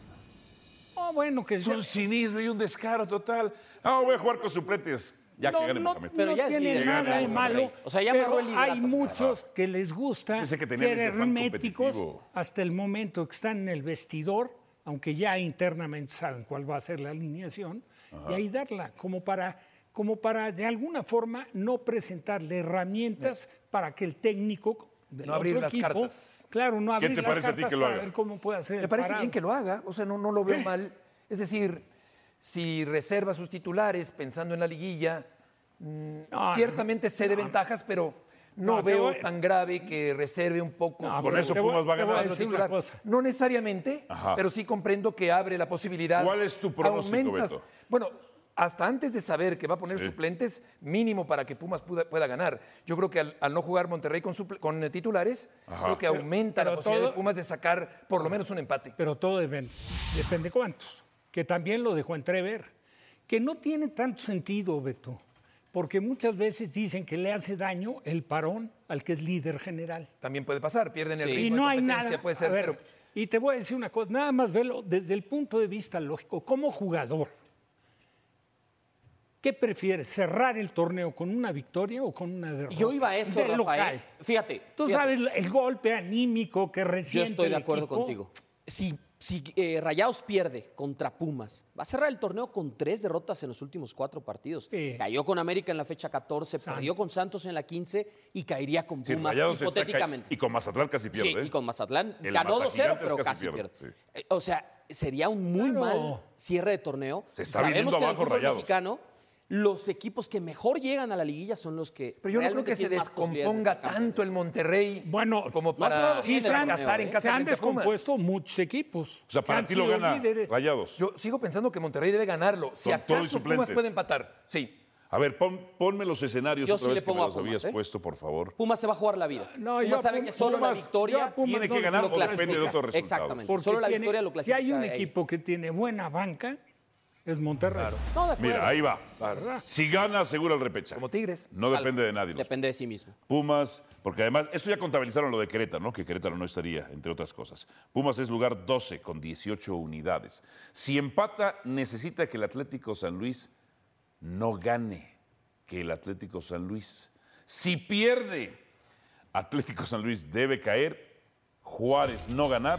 Oh, bueno, que Es un cinismo y un descaro total. Ah, voy a jugar con suplentes. Ya no, que gane no, Mohamed. Pero no ya es tiene líder, nada gana de Monterrey. malo. O sea, ya pero amarró el liderato. hay muchos que les gusta Pensé que tenían ser ese afán herméticos competitivo. hasta el momento que están en el vestidor, aunque ya internamente saben cuál va a ser la alineación, y ahí darla, como para, como para de alguna forma no presentarle herramientas para que el técnico del No abrir otro las equipo, cartas. claro, no ¿Qué abrir te las parece a ti cartas que lo para haga? ver cómo puede hacer Me el parece parado. bien que lo haga, o sea, no, no lo veo mal. Es decir, si reserva sus titulares pensando en la liguilla, mm, No, ciertamente cede ventajas, pero no, No, te veo voy- tan grave que reserve un poco No, su Con eso te voy- Pumas va a te voy a ganar. cuadro decir una titular. cosa. No necesariamente, Ajá. pero sí comprendo que abre la posibilidad. ¿Cuál es tu pronóstico, Beto? Bueno, hasta antes de saber que va a poner Sí. suplentes, mínimo para que Pumas pueda, pueda ganar. Yo creo que al, al no jugar Monterrey con, suple- con eh, titulares, Ajá. creo que Pero- aumenta la pero posibilidad todo- de Pumas de sacar por lo menos un empate. Pero todo depende, depende cuántos, que también lo dejó entrever, que no tiene tanto sentido, Beto, porque muchas veces dicen que le hace daño el parón al que es líder general. También puede pasar, pierden el Sí. ritmo Y no de hay competencia, nada, puede ser, a ver, pero y te voy a decir una cosa, nada más verlo desde el punto de vista lógico, como jugador, ¿qué prefieres, cerrar el torneo con una victoria o con una derrota? Yo iba a eso, De Rafael. local. Fíjate. Tú fíjate. sabes el golpe anímico que Yo reciente estoy de el acuerdo equipo. contigo. Si, si eh, Rayados pierde contra Pumas, va a cerrar el torneo con tres derrotas en los últimos cuatro partidos. Sí. Cayó con América en la fecha catorce, Santo. perdió con Santos en la quince y caería con Sí, Pumas Rayados está ca- hipotéticamente. y con Mazatlán casi pierde. Sí, ¿eh? y con Mazatlán El ganó dos cero, Matagigantes pero casi casi pierde, pierde. Eh, O sea, sería un muy Claro. mal cierre de torneo. Se está Sabemos viniendo que en el abajo fútbol Rayados. mexicano, los equipos que mejor llegan a la liguilla son los que Pero yo no creo realmente que se tienen más posibilidades de descomponga ser campeones. tanto el Monterrey Bueno, como no ha cerrado para bien el torneo, fracasar ¿eh? en Se casa han frente a Pumas. descompuesto muchos equipos. O sea, que para han ti lo sido gana líderes. Rayados. Yo sigo pensando que Monterrey debe ganarlo. Si Con todo y acaso suplentes. Pumas puede empatar, sí. A ver, pon- ponme los escenarios Yo otra sí vez le que pongo me a los Pumas, habías ¿eh? puesto, por favor. Pumas se va a jugar la vida. No, Pumas yo sabe Pum- que solo la Pumas- victoria yo a Pumas tiene que no ganar lo o depende de clasifica. otros resultados. Exactamente. Porque Solo la tiene- victoria lo Si clasifica. hay un ahí. equipo que tiene buena banca, es Monterrey. No, de acuerdo. Mira, ahí va. ¿Verdad? Si gana, asegura el repechaje. Como Tigres. No depende de nadie. los Depende de sí mismo. Pumas, porque además, esto ya contabilizaron lo de Querétaro, ¿no? Que Querétaro no estaría, entre otras cosas. Pumas es lugar doce con dieciocho unidades. Si empata, necesita que el Atlético San Luis no gane, que el Atlético San Luis. Si pierde, Atlético San Luis debe caer, Juárez no ganar,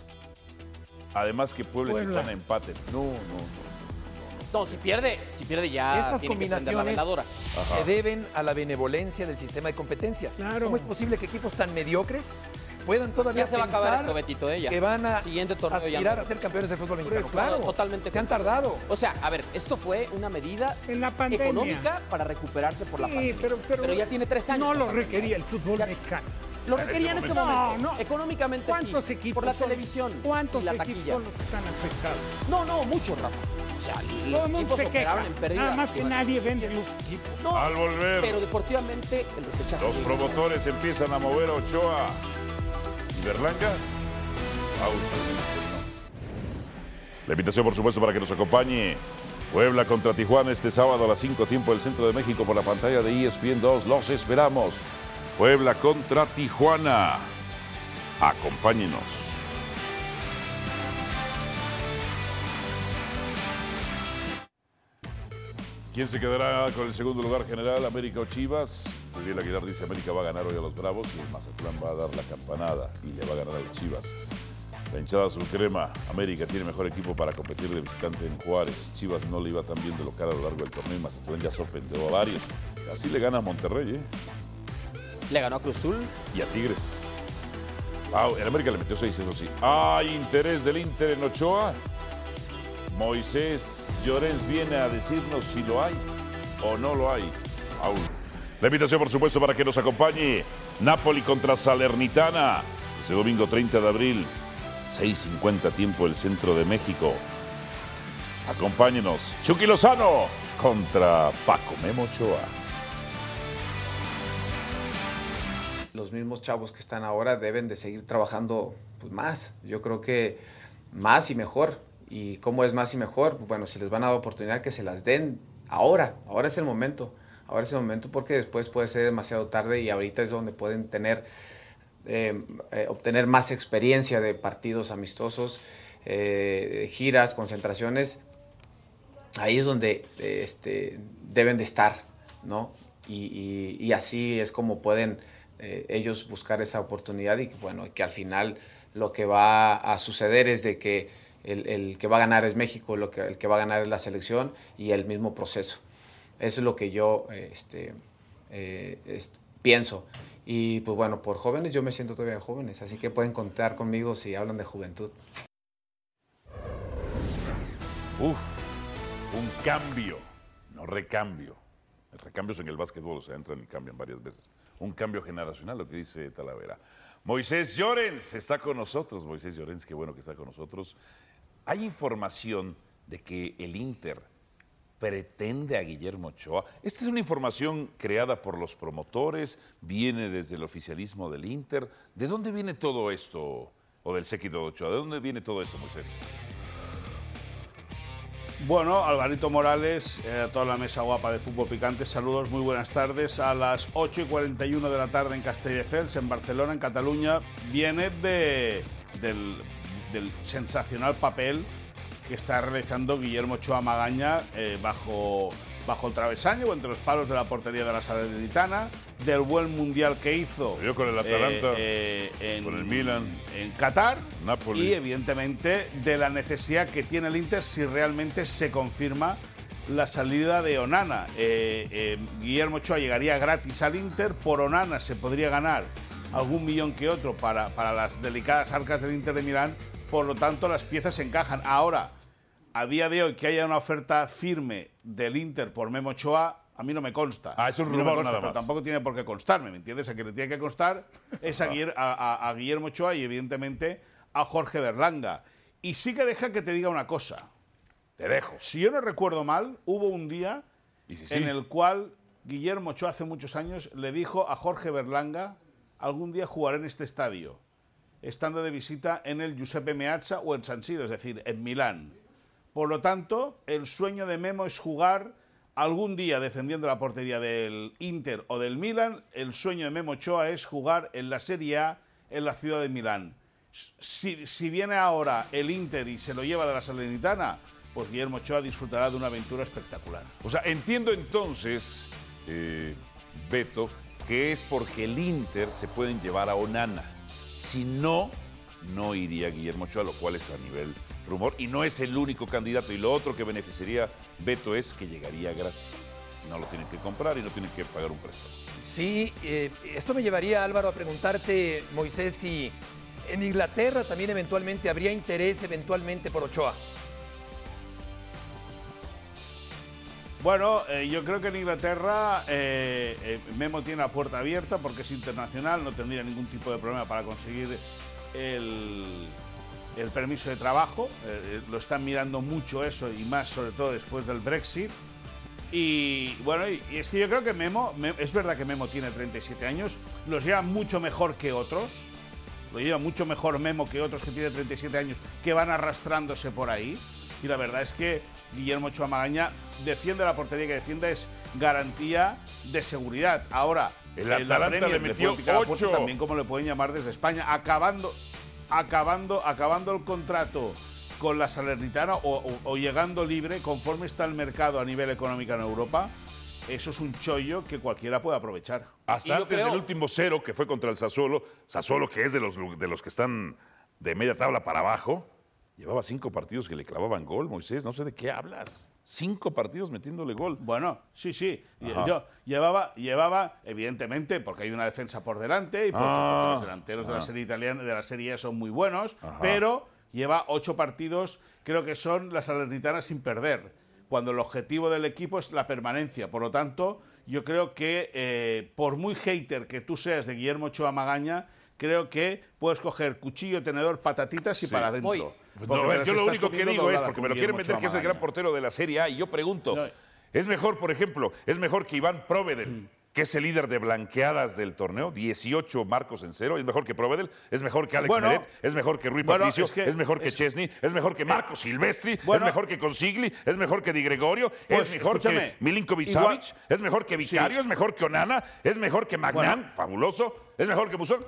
además que Puebla y Puebla. Tijuana empaten. No, no, no. No, si pierde, si pierde ya Estas tiene que prender la combinaciones veladora. se deben a la benevolencia del sistema de competencia. Claro. ¿Cómo es posible que equipos tan mediocres puedan todavía Ya se va a pensar acabar esto, Betito, ¿eh? Ya. que van a Siguiente torneo ya aspirar no. a ser campeones del fútbol mexicano? Eso, Claro, totalmente se han concuerdo. tardado. O sea, a ver, esto fue una medida En la pandemia. económica para recuperarse por la Sí, pandemia. pero, pero, ya tiene tres años. No la lo pandemia. requería el fútbol mexicano. Lo En requería en ese este momento. momento. No, no. Económicamente ¿Cuántos sí. equipos Por la son- televisión ¿Cuántos y la equipos taquilla. son los que están afectados? No, no, muchos, Rafa. O sea, Todo los el mundo equipos se queja. operaron en pérdidas. Nada más que sí, nadie vende los equipos. No, Al volver, pero deportivamente el repechaje. los promotores empiezan a mover a Ochoa y Berlanga. Pausa. La invitación, por supuesto, para que nos acompañe Puebla contra Tijuana este sábado a las cinco, tiempo del Centro de México, por la pantalla de E S P N dos. Los esperamos. Puebla contra Tijuana. Acompáñenos. ¿Quién se quedará con el segundo lugar general, América o Chivas? Miguel Aguilar dice América va a ganar hoy a los Bravos y el Mazatlán va a dar la campanada y le va a ganar a los Chivas. La hinchada azul crema, América tiene mejor equipo para competir de visitante en Juárez. Chivas no le iba tan bien de local a lo largo del torneo y Mazatlán ya sorprendió a varios. Así le gana a Monterrey, ¿eh? Le ganó a Cruz Azul. Y a Tigres. Ah, el América le metió seis, eso sí. ¿Hay interés del Inter en Ochoa? Moisés Llorens viene a decirnos si lo hay o no lo hay aún. La invitación, por supuesto, para que nos acompañe Napoli contra Salernitana. Ese domingo treinta de abril, seis cincuenta tiempo el centro de México. Acompáñenos. Chucky Lozano contra Paco Memo Ochoa. Los mismos chavos que están ahora deben de seguir trabajando pues, más. Yo creo que más y mejor. ¿Y cómo es más y mejor? Bueno, si les van a dar oportunidad, que se las den ahora. Ahora es el momento. Ahora es el momento porque después puede ser demasiado tarde y ahorita es donde pueden tener, eh, eh, obtener más experiencia de partidos amistosos, eh, giras, concentraciones. Ahí es donde eh, este, deben de estar, ¿no? Y, y, y así es como pueden eh, ellos buscar esa oportunidad y bueno, que al final lo que va a suceder es de que El, el que va a ganar es México, lo que, el que va a ganar es la selección y el mismo proceso. Eso es lo que yo este, eh, est- pienso. Y pues bueno, por jóvenes, yo me siento todavía jóvenes, así que pueden contar conmigo si hablan de juventud. Uf, un cambio, no recambio. El recambios en el básquetbol, o sea, entran y cambian varias veces. Un cambio generacional, lo que dice Talavera. Moisés Llorens está con nosotros. Moisés Llorens, qué bueno que está con nosotros. Hay información de que el Inter pretende a Guillermo Ochoa. Esta es una información creada por los promotores, viene desde el oficialismo del Inter. ¿De dónde viene todo esto? O del séquito de Ochoa. ¿De dónde viene todo esto, Moisés? Bueno, Alvarito Morales, eh, a toda la mesa guapa de Fútbol Picante, saludos, muy buenas tardes. A las ocho y cuarenta y uno de la tarde en Castelldefels, en Barcelona, en Cataluña, viene de, del, del sensacional papel que está realizando Guillermo Ochoa Magaña eh, bajo, bajo el travesaño o entre los palos de la portería de la Salernitana, del buen mundial que hizo Yo con el Atalanta, eh, eh, en, con el Milan, en Qatar, Napoli. y evidentemente de la necesidad que tiene el Inter si realmente se confirma la salida de Onana. Eh, eh, Guillermo Ochoa llegaría gratis al Inter, por Onana se podría ganar algún millón que otro para, para las delicadas arcas del Inter de Milán, por lo tanto las piezas encajan. Ahora, a día de hoy que haya una oferta firme del Inter por Memo Ochoa, a mí no me consta. Ah, eso es A mí no me rumor consta, nada pero más. tampoco tiene por qué constarme, ¿me entiendes? A quien le tiene que constar es a, Guiller- a- a- a Guillermo Ochoa y evidentemente a Jorge Berlanga. Y sí que deja que te diga una cosa. Te dejo. Si yo no recuerdo mal, hubo un día ¿Y si sí? en el cual Guillermo Ochoa hace muchos años le dijo a Jorge Berlanga, algún día jugaré en este estadio, estando de visita en el Giuseppe Meazza o en San Siro, es decir, en Milán. Por lo tanto, el sueño de Memo es jugar algún día defendiendo la portería del Inter o del Milan. El sueño de Memo Ochoa es jugar en la Serie A en la ciudad de Milán. Si, si viene ahora el Inter y se lo lleva de la Salernitana, pues Guillermo Ochoa disfrutará de una aventura espectacular. O sea, entiendo entonces, eh, Beto, que es porque el Inter se pueden llevar a Onana. Si no, no iría Guillermo Ochoa, lo cual es a nivel rumor. Y no es el único candidato. Y lo otro que beneficiaría Beto es que llegaría gratis. No lo tienen que comprar y no tienen que pagar un préstamo. Sí, eh, esto me llevaría, Álvaro, a preguntarte, Moisés, si en Inglaterra también eventualmente habría interés eventualmente por Ochoa. Bueno, eh, yo creo que en Inglaterra eh, eh, Memo tiene la puerta abierta porque es internacional, no tendría ningún tipo de problema para conseguir el, el permiso de trabajo. Eh, lo están mirando mucho eso y más sobre todo después del Brexit. Y bueno, y, y es que yo creo que Memo, Memo, es verdad que Memo tiene treinta y siete años, los lleva mucho mejor que otros, lo lleva mucho mejor Memo que otros que tienen treinta y siete años, que van arrastrándose por ahí. Y la verdad es que Guillermo Ochoa Magaña defiende la portería que defiende, es garantía de seguridad. Ahora, El en la Atalanta Premier, le metió pueden picar a puerta, ocho. también como le pueden llamar desde España, acabando, acabando, acabando el contrato con la Salernitana o, o, o llegando libre conforme está el mercado a nivel económico en Europa. Eso es un chollo que cualquiera puede aprovechar. Hasta antes creo... del último cero, que fue contra el Sassuolo, Sassuolo que es de los, de los que están de media tabla para abajo, llevaba cinco partidos que le clavaban gol, Moisés, no sé de qué hablas. Cinco partidos metiéndole gol. Bueno, sí, sí. Ajá. Yo llevaba, llevaba, evidentemente, porque hay una defensa por delante y porque, ah, porque los delanteros ah. de la serie italiana, de la Serie A son muy buenos, Ajá. pero lleva ocho partidos, creo que son la Salernitana sin perder, cuando el objetivo del equipo es la permanencia. Por lo tanto, yo creo que eh, por muy hater que tú seas de Guillermo Ochoa Magaña, creo que puedes coger cuchillo, tenedor, patatitas y sí. para adentro. Oye, no, ver, yo lo único que digo es, porque me lo quieren meter, que es el gran portero de la Serie A, y yo pregunto, no. ¿es mejor, por ejemplo, es mejor que Iván Provedel, mm. que es el líder de blanqueadas del torneo, dieciocho marcos en cero, es mejor que Provedel, es mejor que Alex bueno, Meret, es mejor que Rui bueno, Patricio, es, que, es mejor que es, Chesney, es mejor que Marco Silvestri, bueno, es mejor que Consigli, es mejor que Di Gregorio, pues, es mejor que Milinkovic Savic, es mejor que Vicario, sí. es mejor que Onana, es mejor que Magnan, bueno. fabuloso, es mejor que Musón.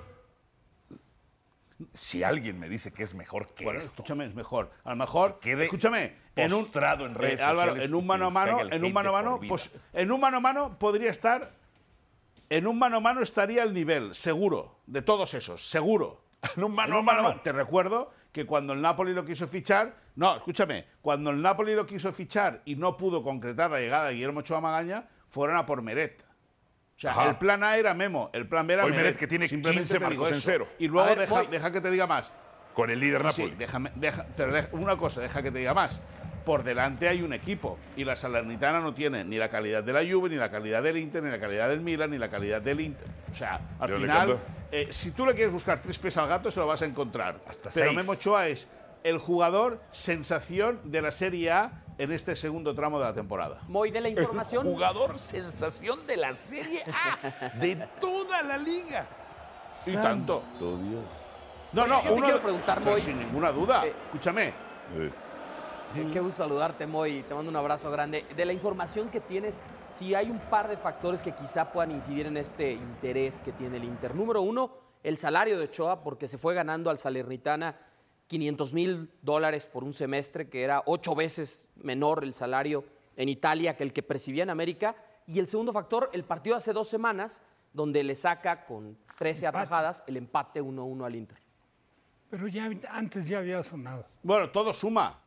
Si alguien me dice que es mejor que bueno, estos, escúchame, es mejor. A lo mejor, quede escúchame, en un en redes eh, Álvaro, sociales, en un mano a mano, en un mano a mano, pues en un mano a mano podría estar, en un mano a mano estaría el nivel, seguro, de todos esos, seguro. En un mano a mano. mano. Te recuerdo que cuando el Napoli lo quiso fichar, no, escúchame, cuando el Napoli lo quiso fichar y no pudo concretar la llegada de Guillermo Ochoa Magaña, fueron a por Meret. O sea, Ajá. el plan A era Memo, el plan B era Hoy Meret, Meret que tiene quince marcos en cero. Y luego ver, deja, voy. deja que te diga más. Con el líder Napoli. Sí, déjame, deja, pero deja, una cosa, deja que te diga más. Por delante hay un equipo y la Salernitana no tiene ni la calidad de la Juve, ni la calidad del Inter, ni la calidad del Milan, ni la calidad del Inter. O sea, al Yo final, eh, si tú le quieres buscar tres pies al gato, se lo vas a encontrar. Hasta pero seis. Memo Ochoa es el jugador sensación de la Serie A en este segundo tramo de la temporada. Moy, de la información. El jugador sensación de la Serie A, de toda la liga. Y tanto. Dios. No, no, yo te uno, quiero preguntar, Moy. Sin ninguna duda. Eh, Escúchame. Eh. Qué gusto saludarte, Moy. Te mando un abrazo grande. De la información que tienes, si hay un par de factores que quizá puedan incidir en este interés que tiene el Inter. Número uno, el salario de Ochoa, porque se fue ganando al Salernitana quinientos mil dólares por un semestre, que era ocho veces menor el salario en Italia que el que percibía en América. Y el segundo factor, el partido hace dos semanas, donde le saca con trece atajadas el empate uno a uno al Inter. Pero ya antes ya había sonado. Bueno, todo suma.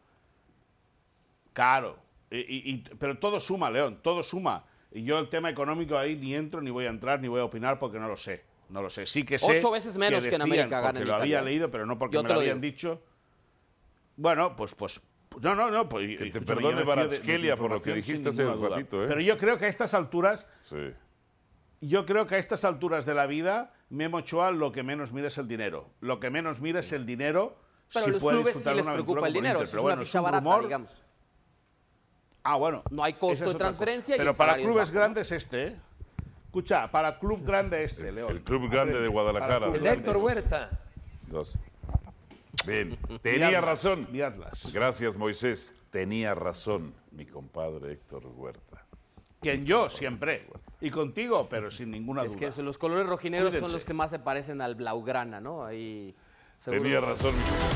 Claro. Y, y, y, pero todo suma, León, todo suma. Y yo el tema económico ahí ni entro, ni voy a entrar, ni voy a opinar porque no lo sé. No lo sé. Sí que sé. Ocho veces menos que, que en América gana en lo Italia. Había leído, pero no porque yo me lo habían digo. dicho. Bueno, pues, pues. No, no, no. Pues, que te perdone Barazkelia por lo que dijiste hace un ratito, ¿eh? Pero yo creo que a estas alturas. Sí. Yo creo que a estas alturas de la vida, Memo Ochoa lo que menos mira es el dinero. Lo que menos mira es el dinero. Pero si a los puede clubes sí les una preocupa el dinero. Inter, Eso es una bueno, ficha es un barata, rumor. digamos. Ah, bueno. No hay costo es de transferencia. Pero y para el clubes bajo, grandes este, ¿eh? Escucha, para club grande este, León. El club grande Aprende. de Guadalajara. El Héctor Huerta. Dos. Bien, tenía Atlas, razón. mi Atlas. Gracias, Moisés. Tenía razón mi compadre Héctor Huerta. Quien yo siempre. Y contigo, pero sin ninguna es duda. Es que los colores rojinegros Cuídense. son los que más se parecen al blaugrana, ¿no? Ahí seguro. Tenía razón.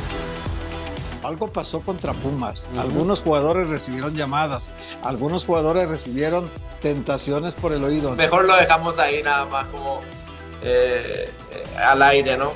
Algo pasó contra Pumas. Uh-huh. Algunos jugadores recibieron llamadas. Algunos jugadores recibieron tentaciones por el oído. Mejor lo dejamos ahí nada más como eh, eh, al aire, ¿no?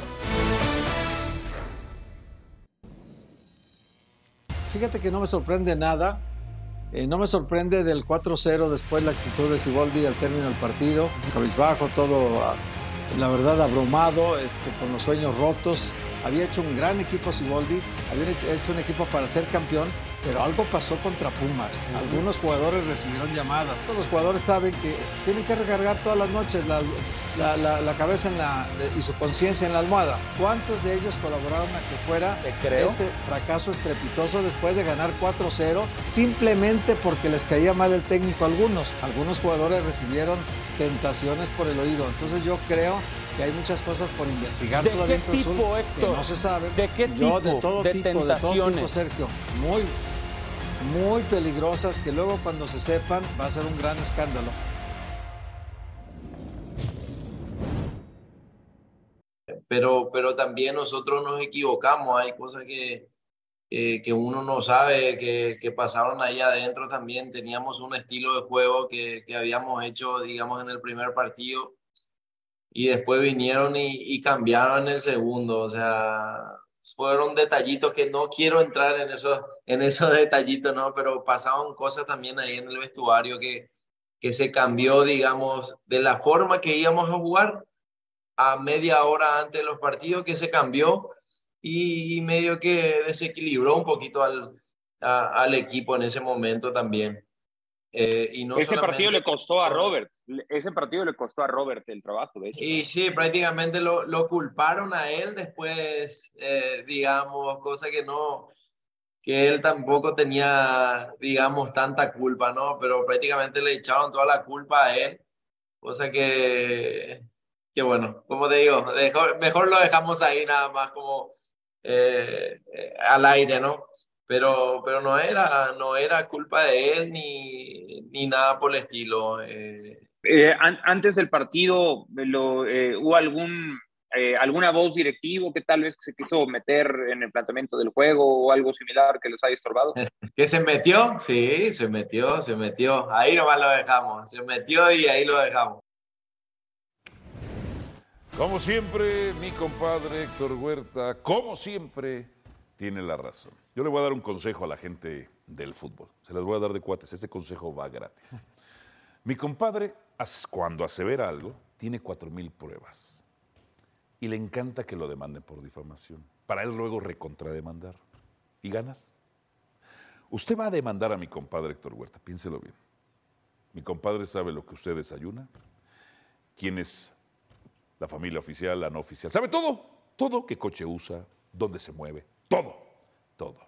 Fíjate que no me sorprende nada. Eh, no me sorprende del cuatro cero después la actitud de Siboldi al término del partido. Cabizbajo, todo, la verdad, abrumado, este, con los sueños rotos. Había hecho un gran equipo Siboldi, había hecho, hecho un equipo para ser campeón, pero algo pasó contra Pumas. Algunos jugadores recibieron llamadas. Todos los jugadores saben que tienen que recargar todas las noches la, la, la, la cabeza en la, y su conciencia en la almohada. ¿Cuántos de ellos colaboraron a que fuera este fracaso estrepitoso después de ganar cuatro cero simplemente porque les caía mal el técnico a algunos? Algunos jugadores recibieron tentaciones por el oído. Entonces yo creo que hay muchas cosas por investigar ¿De todavía qué tipo, Azul, Héctor? que no se saben. ¿De qué Yo, tipo? de todo de tipo, de todo tipo, Sergio. Muy, muy peligrosas que luego cuando se sepan va a ser un gran escándalo. pero, pero también nosotros nos equivocamos, hay cosas que, eh, que uno no sabe, que, que pasaron ahí adentro también. Teníamos un estilo de juego que, que habíamos hecho, digamos, en el primer partido, y después vinieron y, y cambiaron en el segundo. O sea, fueron detallitos que no quiero entrar en esos, en esos detallitos, ¿no? Pero pasaron cosas también ahí en el vestuario que, que se cambió, digamos, de la forma que íbamos a jugar a media hora antes de los partidos, que se cambió y, y medio que desequilibró un poquito al, a, al equipo en ese momento también. Eh, y no ese solamente... partido le costó a Robert, ese partido le costó a Robert el trabajo, de hecho. Y sí, prácticamente lo, lo culparon a él después, eh, digamos, cosa que no, que él tampoco tenía, digamos, tanta culpa, ¿no? Pero prácticamente le echaron toda la culpa a él, cosa que, que bueno, como te digo, mejor, mejor lo dejamos ahí nada más como eh, eh, al aire, ¿no? Pero, pero no, era, no era culpa de él ni, ni nada por el estilo. Eh. Eh, an antes del partido, lo, eh, ¿hubo algún, eh, alguna voz directivo que tal vez se quiso meter en el planteamiento del juego o algo similar que les haya estorbado? ¿Que se metió? Sí, se metió, se metió. Ahí nomás lo dejamos. Se metió y ahí lo dejamos. Como siempre, mi compadre Héctor Huerta, como siempre, tiene la razón. Yo le voy a dar un consejo a la gente del fútbol. Se las voy a dar de cuates. Este consejo va gratis. Mi compadre, cuando asevera algo, tiene cuatro mil pruebas. Y le encanta que lo demanden por difamación. Para él luego recontrademandar y ganar. Usted va a demandar a mi compadre Héctor Huerta, piénselo bien. Mi compadre sabe lo que usted desayuna, quién es la familia oficial, la no oficial. Sabe todo, todo, qué coche usa, dónde se mueve, todo, todo.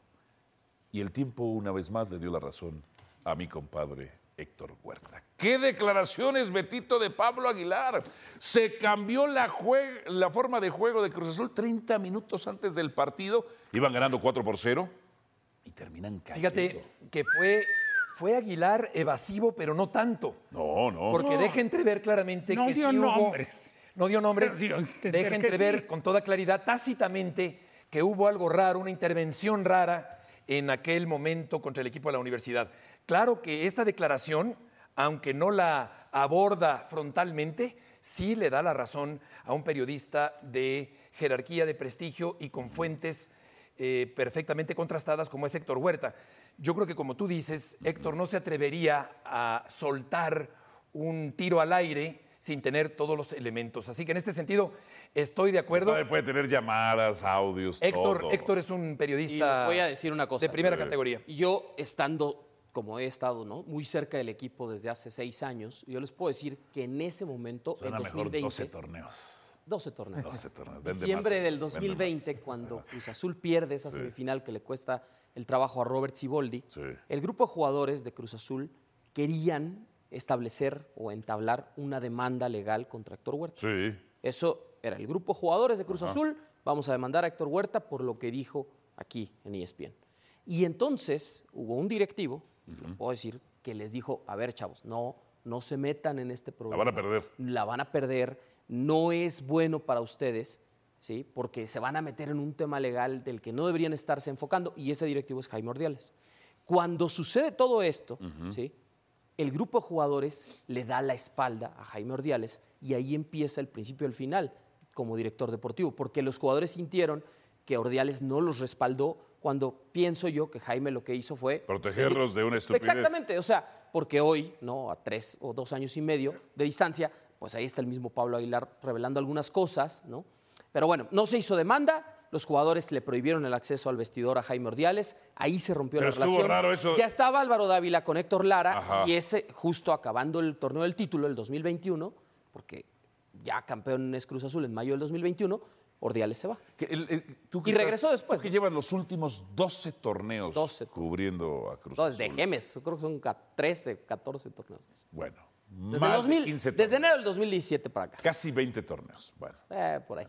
Y el tiempo una vez más le dio la razón a mi compadre Héctor Huerta. ¡Qué declaraciones, Betito, de Pablo Aguilar! Se cambió la, la forma de juego de Cruz Azul treinta minutos antes del partido. Iban ganando cuatro por cero y terminan cayendo. Fíjate que fue, fue Aguilar evasivo, pero no tanto. No, no. Porque No. deja entrever claramente No que dio sí hubo... nombres. No dio nombres. Pero dio a entender Deja que entrever sí. con toda claridad, tácitamente, que hubo algo raro, una intervención rara en aquel momento contra el equipo de la universidad. Claro que esta declaración, aunque no la aborda frontalmente, sí le da la razón a un periodista de jerarquía, de prestigio y con fuentes eh, perfectamente contrastadas como es Héctor Huerta. Yo creo que, como tú dices, Héctor no se atrevería a soltar un tiro al aire sin tener todos los elementos. Así que en este sentido estoy de acuerdo. Padre puede tener llamadas, audios, Héctor, todo. Héctor es un Y periodista les voy a decir una cosa. de primera categoría. Yo, estando, como he estado, ¿no?, muy cerca del equipo desde hace seis años, yo les puedo decir que en ese momento, Suena en mejor dos mil veinte... doce torneos. doce torneos. doce torneos. Vende Diciembre más, del vende dos mil veinte, más. cuando Cruz Azul pierde esa Sí. semifinal que le cuesta el trabajo a Robert Siboldi, Sí. el grupo de jugadores de Cruz Azul querían establecer o entablar una demanda legal contra Héctor Huerta. Sí. Eso era el grupo de jugadores de Cruz Ajá. Azul. Vamos a demandar a Héctor Huerta por lo que dijo aquí en E S P N. Y entonces hubo un directivo, lo puedo decir, que les dijo, a ver, chavos, no, no se metan en este problema. van a perder. La van a perder. No es bueno para ustedes, ¿sí? Porque se van a meter en un tema legal del que no deberían estarse enfocando. Y ese directivo es Jaime Ordiales. Cuando sucede todo esto, Ujú. ¿sí?, el grupo de jugadores le da la espalda a Jaime Ordiales y ahí empieza el principio y el final como director deportivo, porque los jugadores sintieron que Ordiales no los respaldó cuando pienso yo que Jaime lo que hizo fue... Protegerlos de una estupidez. Exactamente, o sea, porque hoy, ¿no?, a tres o dos años y medio de distancia, pues ahí está el mismo Pablo Aguilar revelando algunas cosas, ¿no? Pero bueno, no se hizo demanda. Los jugadores le prohibieron el acceso al vestidor a Jaime Ordiales. Ahí se rompió Pero la estuvo relación. raro eso. Ya estaba Álvaro Dávila con Héctor Lara. Ajá. Y ese, justo acabando el torneo del título, el dos mil veintiuno, porque ya campeón es Cruz Azul en mayo del dos mil veintiuno, Ordiales se va. Que el- el- tú que Y estás- regresó después. tú que llevas los últimos doce torneos doce cubriendo a Cruz No, Azul. desde Gemes, creo que son ca- trece, catorce torneos. Bueno, Desde, más el dos mil, de quince desde torneos. enero del dos mil diecisiete para acá. Casi veinte torneos. Bueno, Eh, por ahí.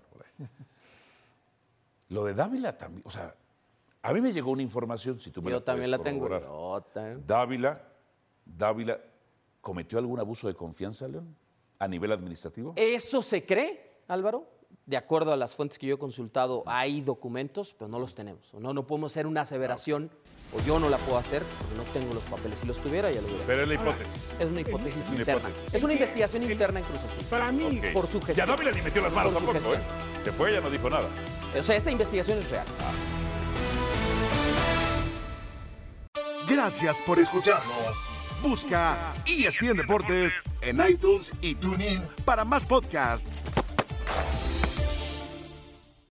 lo de Dávila también, o sea, a mí me llegó una información, si tú me Yo la también puedes la tengo. corroborar. Yo también. Dávila, Dávila, ¿cometió algún abuso de confianza, León, a nivel administrativo? ¿Eso se cree, Álvaro? de acuerdo a las fuentes que yo he consultado, hay documentos, pero no los tenemos. No, no podemos hacer una aseveración, o yo no la puedo hacer, porque no tengo los papeles. Si los tuviera, ya lo hubiera. Pero es la hipótesis. Es una hipótesis Es una interna. hipótesis. Es una investigación interna en Cruz Azul. Para mí, Ok. por su gestión. Ya Dávila ni metió las manos Por su tampoco, ¿eh? gestión. Se fue, ya no dijo nada. O sea, esa investigación es real. Gracias por escucharnos. Busca E S P N Deportes en iTunes y TuneIn para más podcasts.